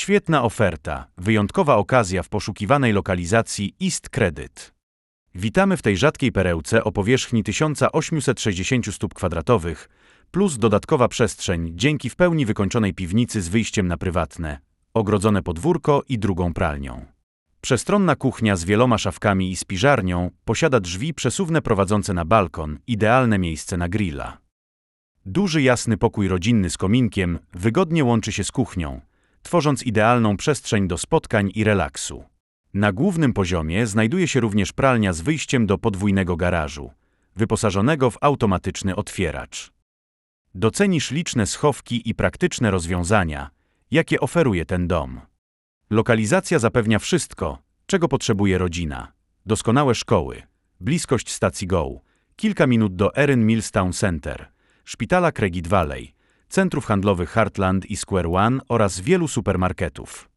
Świetna oferta, wyjątkowa okazja w poszukiwanej lokalizacji East Credit. Witamy w tej rzadkiej perełce o powierzchni 1860 stóp kwadratowych, plus dodatkowa przestrzeń dzięki w pełni wykończonej piwnicy z wyjściem na prywatne, ogrodzone podwórko i drugą pralnią. Przestronna kuchnia z wieloma szafkami i spiżarnią posiada drzwi przesuwne prowadzące na balkon, idealne miejsce na grilla. Duży jasny pokój rodzinny z kominkiem wygodnie łączy się z kuchnią, tworząc idealną przestrzeń do spotkań i relaksu. Na głównym poziomie znajduje się również pralnia z wyjściem do podwójnego garażu, wyposażonego w automatyczny otwieracz. Docenisz liczne schowki i praktyczne rozwiązania, jakie oferuje ten dom. Lokalizacja zapewnia wszystko, czego potrzebuje rodzina. Doskonałe szkoły, bliskość stacji GO, kilka minut do Erin Mills Town Center, szpitala Cregit Valley, centrów handlowych Heartland i Square One oraz wielu supermarketów.